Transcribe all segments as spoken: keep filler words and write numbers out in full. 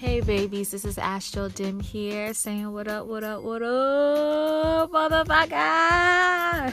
Hey babies, this is Astro Dim here saying what up, what up, what up, motherfucker.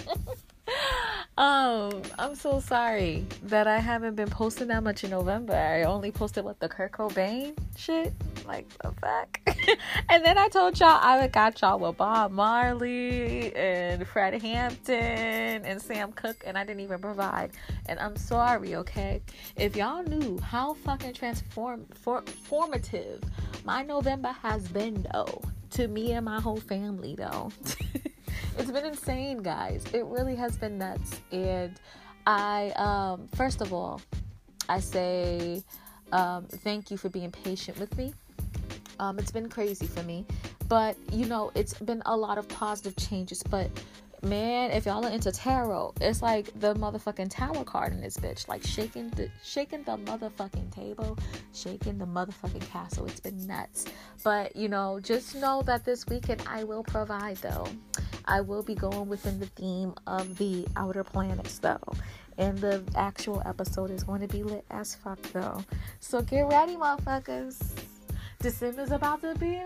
um, I'm so sorry that I haven't been posting that much in November. I only posted what the Kurt Cobain shit, like the fuck. And then I told y'all I got y'all with Bob Marley and Fred Hampton and Sam Cooke, and I didn't even provide. And I'm sorry, okay? If y'all knew how fucking transform for, formative my November has been, though, to me and my whole family, though. It's been insane, guys. It really has been nuts. And I, um, first of all, I say um, thank you for being patient with me. Um, it's been crazy for me, but you know, it's been a lot of positive changes. But man, if y'all are into tarot, it's like the motherfucking tower card in this bitch, like shaking the shaking the motherfucking table, shaking the motherfucking castle. It's been nuts. But you know, just know that this weekend I will provide, though. I will be going within the theme of the outer planets, though. And the actual episode is going to be lit as fuck, though. So get ready, motherfuckers. December's about to be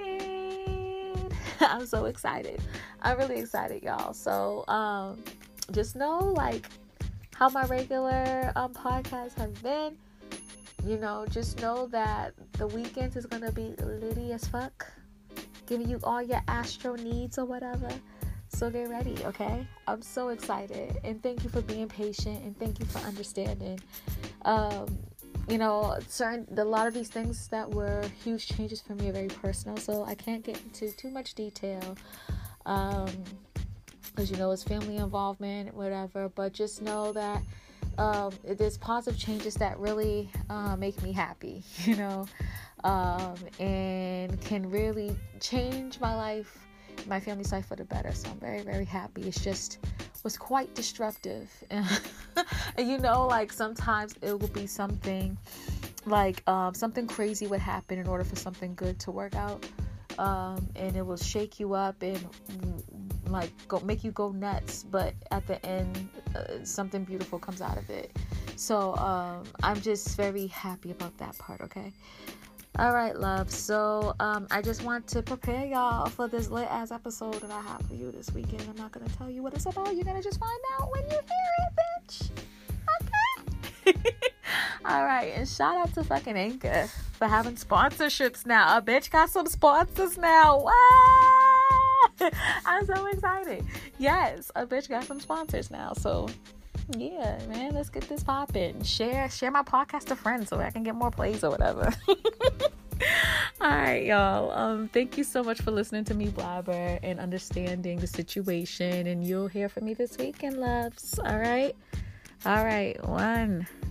lit. I'm so excited. I'm really excited, y'all. So um, just know, like, how my regular um, podcasts have been. You know, just know that the weekend is going to be litty as fuck. Giving you all your astro needs or whatever. So get ready, okay? I'm so excited. And thank you for being patient. And thank you for understanding. Um... You know, certain a lot of these things that were huge changes for me are very personal, so I can't get into too much detail, um, because you know it's family involvement, whatever. But just know that um, there's positive changes that really uh, make me happy, you know, um, and can really change my life, my family's life for the better. So I'm very, very happy. It's just was quite destructive. And you know, like sometimes it will be something like um, something crazy would happen in order for something good to work out, um, and it will shake you up and like go make you go nuts, but at the end uh, something beautiful comes out of it. So um, I'm just very happy about that part. Okay. All right, love. So um, I just want to prepare y'all for this lit ass episode that I have for you this weekend. I'm not gonna tell you what it's about. You're gonna just find out when you hear it, bitch. Okay. All right, and shout out to fucking Anchor for having sponsorships now. A bitch got some sponsors now. What? I'm so excited. Yes, a bitch got some sponsors now. So yeah, man, let's get this popping. Share, share my podcast to friends so I can get more plays or whatever. All right, y'all. Um, thank you so much for listening to me blabber and understanding the situation. And you'll hear from me this weekend, loves. All right. All right. One.